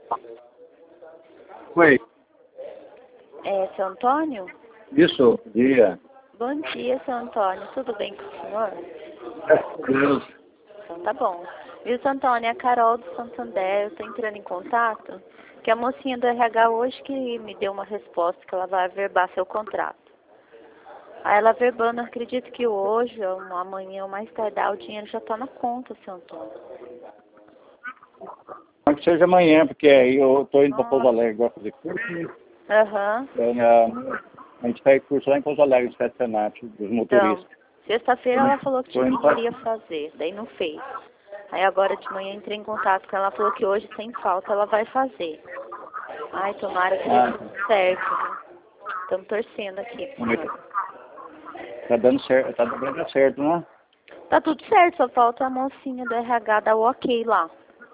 Oi. É, seu Antônio? Isso, dia. Bom dia, seu Antônio. Tudo bem com o senhor? Deus. Então tá bom. Viu, seu Antônio? É a Carol do Santander. Eu tô entrando em contato. Que a mocinha do RH hoje que me deu uma resposta que ela vai averbar seu contrato. Aí ela averbando, acredito que hoje, ou amanhã ou mais tardar, o dinheiro já tá na conta, seu Antônio. Pode que seja amanhã, porque aí eu tô indo para Pouso Alegre agora fazer curso. Aham. A gente faz curso lá em Pouso Alegre, no Senato, dos motoristas. Então, sexta-feira ela falou que Tô indo pra- iria fazer, daí não fez. Aí agora de manhã entrei em contato com ela, ela falou que hoje, sem falta, ela vai fazer. Ai, tomara que dê tudo certo, né? Estamos torcendo aqui, senhor. Tá dando certo, tá dando certo, né? Tá tudo certo, só falta a mocinha do RH dar o ok lá.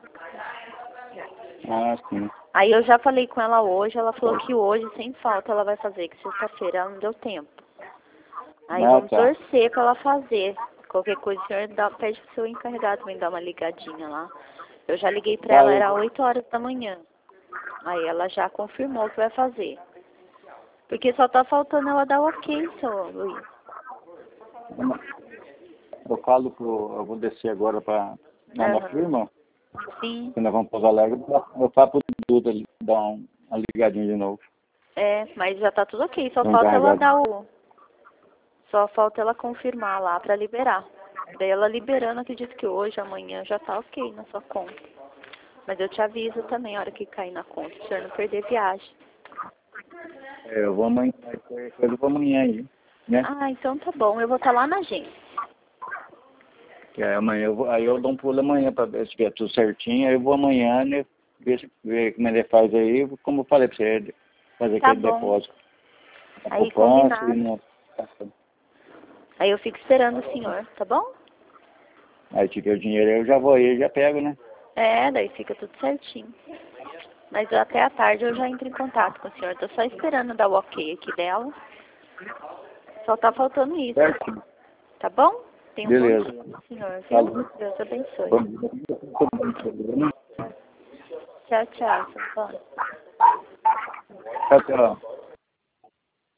Ah, sim. Aí eu já falei com ela hoje, ela falou que hoje, sem falta, ela vai fazer, que sexta-feira ela não deu tempo. Aí vamos torcer pra ela fazer. Qualquer coisa, o senhor pede pro seu encarregado me dar uma ligadinha lá. Eu já liguei pra ela, era 8 horas da manhã. Aí ela já confirmou que vai fazer. Porque só tá faltando ela dar o ok, seu Luiz. Eu vou descer agora para na firma, Sim. quando nós vamos para Pouso Alegre, eu falo pro Duda ali, dar uma ligadinha de novo. É, mas já tá tudo ok, só Não falta ela encarregado. dar o... Só falta ela confirmar lá pra liberar. Daí ela liberando, acredito que hoje, amanhã já tá ok na sua conta. Mas eu te aviso também a hora que cair na conta, o senhor não perder viagem. Eu vou amanhã, eu vou amanhã aí, né? Ah, então tá bom, eu vou estar lá na agência. Que aí amanhã aí eu dou um pulo amanhã para ver se tiver tudo certinho, aí eu vou amanhã, né? Ver como ele faz aí, como eu falei para você, fazer Tá aquele bom. depósito. Aí Poupança e combinado. Aí eu fico esperando o senhor, tá bom? Aí tiver o dinheiro, eu já vou aí, já pego, né? É, daí fica tudo certinho. Mas até a tarde eu já entro em contato com o senhor. Tô só esperando dar o ok aqui dela. Só tá faltando isso. Certo? Tá bom? Tenha um Beleza. bom dia, senhor, viu? Falou. Deus abençoe. Bom dia. Tchau, tchau, Santana. Tchau, tchau.